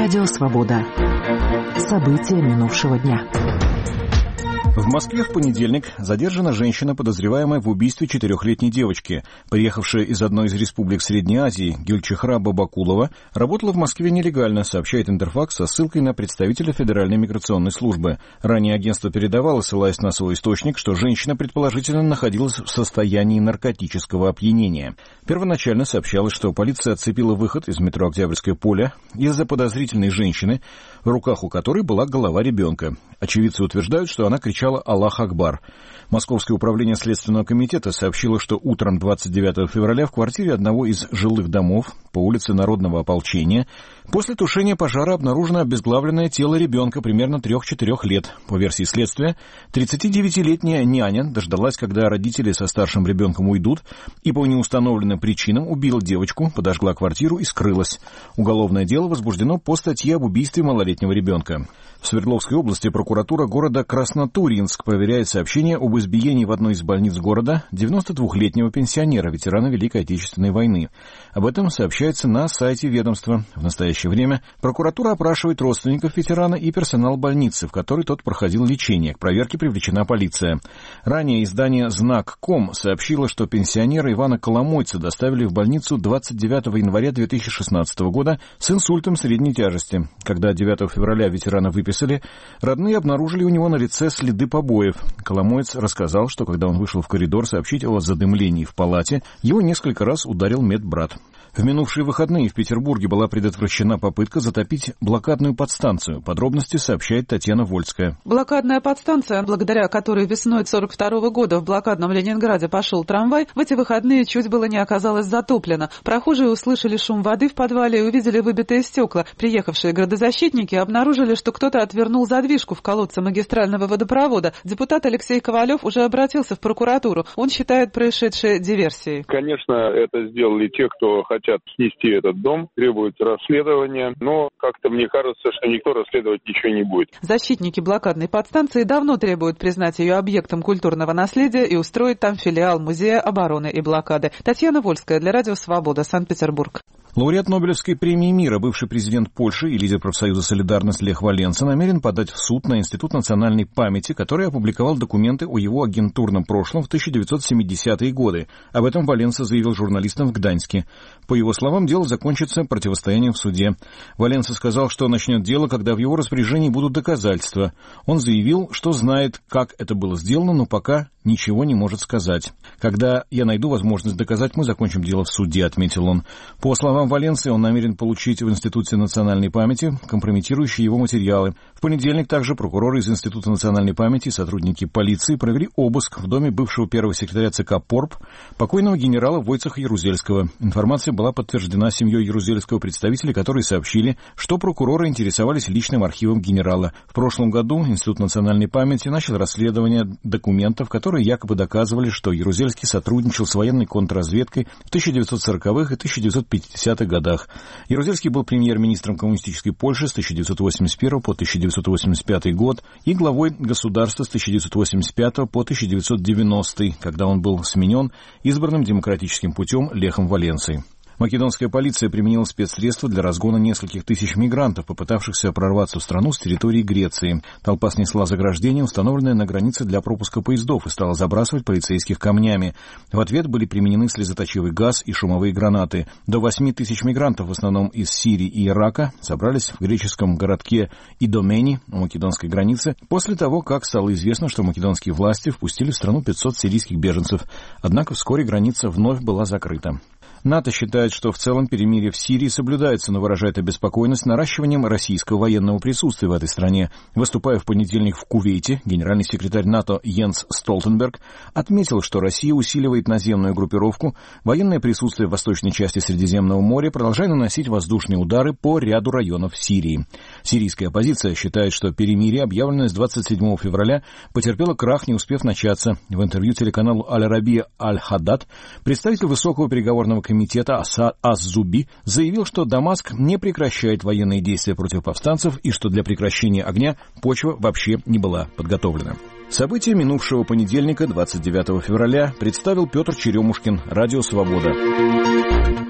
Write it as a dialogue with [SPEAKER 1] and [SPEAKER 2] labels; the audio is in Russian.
[SPEAKER 1] Радио «Свобода». События минувшего дня.
[SPEAKER 2] В Москве в понедельник задержана женщина, подозреваемая в убийстве 4-летней девочки. Приехавшая из одной из республик Средней Азии Гюльчихра Бабакулова работала в Москве нелегально, сообщает Интерфакс со ссылкой на представителя Федеральной миграционной службы. Ранее агентство передавало, ссылаясь на свой источник, что женщина предположительно находилась в состоянии наркотического опьянения. Первоначально сообщалось, что полиция отцепила выход из метро Октябрьское поле из-за подозрительной женщины, в руках у которой была голова ребенка. Очевидцы утверждают, что она кричала «Аллах Акбар». Московское управление Следственного комитета сообщило, что утром 29 февраля в квартире одного из жилых домов по улице Народного ополчения после тушения пожара обнаружено обезглавленное тело ребенка примерно 3-4 лет. По версии следствия, 39-летняя няня дождалась, когда родители со старшим ребенком уйдут, и по неустановленным причинам убила девочку, подожгла квартиру и скрылась. Уголовное дело возбуждено по статье об убийстве малолетнего ребенка. В Свердловской области прокуратура города Краснотурьинск проверяет сообщение об избиении в одной из больниц города 92-летнего пенсионера, ветерана Великой Отечественной войны. Об этом сообщается на сайте ведомства. В настоящее время прокуратура опрашивает родственников ветерана и персонал больницы, в которой тот проходил лечение. К проверке привлечена полиция. Ранее издание «Знак.ком» сообщило, что пенсионера Ивана Коломойца доставили в больницу 29 января 2016 года с инсультом средней тяжести. Когда 9 февраля ветерана выписали, родные обнаружили у него на лице следы побоев. Коломоец рассказал, что когда он вышел в коридор сообщить о задымлении в палате, его несколько раз ударил медбрат. В минувшие выходные в Петербурге была предотвращена попытка затопить блокадную подстанцию. Подробности сообщает Татьяна Вольская.
[SPEAKER 3] Блокадная подстанция, благодаря которой весной 1942 года в блокадном Ленинграде пошел трамвай, в эти выходные чуть было не оказалась затоплена. Прохожие услышали шум воды в подвале и увидели выбитые стекла. Приехавшие градозащитники обнаружили, что кто-то отвернул задвижку в колодце магистрального водопровода. Депутат Алексей Ковалев уже обратился в прокуратуру. Он считает происшедшее диверсией.
[SPEAKER 4] Конечно, это сделали те, кто хотят снести этот дом, требуется расследование, но как-то мне кажется, что никто расследовать ничего не будет.
[SPEAKER 3] Защитники блокадной подстанции давно требуют признать ее объектом культурного наследия и устроить там филиал Музея обороны и блокады. Татьяна Вольская для Радио «Свобода», Санкт-Петербург.
[SPEAKER 2] Лауреат Нобелевской премии мира, бывший президент Польши и лидер профсоюза «Солидарность» Лех Валенса намерен подать в суд на Институт национальной памяти, который опубликовал документы о его агентурном прошлом в 1970-е годы. Об этом Валенса заявил журналистам в Гданьске. По его словам, дело закончится противостоянием в суде. Валенса сказал, что начнет дело, когда в его распоряжении будут доказательства. Он заявил, что знает, как это было сделано, но пока ничего не может сказать. «Когда я найду возможность доказать, мы закончим дело в суде», — отметил он. По словам Валенсы, он намерен получить в Институте национальной памяти компрометирующие его материалы. В понедельник также прокуроры из Института национальной памяти и сотрудники полиции провели обыск в доме бывшего первого секретаря ЦК ПОРП, покойного генерала Войцеха Ярузельского. Информация была подтверждена семьей Ярузельского представителей, которые сообщили, что прокуроры интересовались личным архивом генерала. В прошлом году Институт национальной памяти начал расследование документов, которые якобы доказывали, что Ярузельский сотрудничал с военной контрразведкой в 1940-х и 1950-х годах. Ярузельский был премьер-министром коммунистической Польши с 1981 по 1985 год и главой государства с 1985 по 1990, когда он был сменен избранным демократическим путем Лехом Валенсой. Македонская полиция применила спецсредства для разгона нескольких тысяч мигрантов, попытавшихся прорваться в страну с территории Греции. Толпа снесла заграждение, установленное на границе для пропуска поездов, и стала забрасывать полицейских камнями. В ответ были применены слезоточивый газ и шумовые гранаты. До 8 тысяч мигрантов, в основном из Сирии и Ирака, собрались в греческом городке Идомени у македонской границы после того, как стало известно, что македонские власти впустили в страну 500 сирийских беженцев. Однако вскоре граница вновь была закрыта. НАТО считает, что в целом перемирие в Сирии соблюдается, но выражает обеспокоенность наращиванием российского военного присутствия в этой стране. Выступая в понедельник в Кувейте, генеральный секретарь НАТО Йенс Столтенберг отметил, что Россия усиливает наземную группировку, военное присутствие в восточной части Средиземного моря, продолжая наносить воздушные удары по ряду районов Сирии. Сирийская оппозиция считает, что перемирие, объявленное с 27 февраля, потерпело крах, не успев начаться. В интервью телеканалу Аль-Арабия Аль-Хаддад представитель высокого переговорного комитета Ас-Зуби заявил, что Дамаск не прекращает военные действия против повстанцев и что для прекращения огня почва вообще не была подготовлена. События минувшего понедельника, 29 февраля, представил Петр Черемушкин, Радио «Свобода».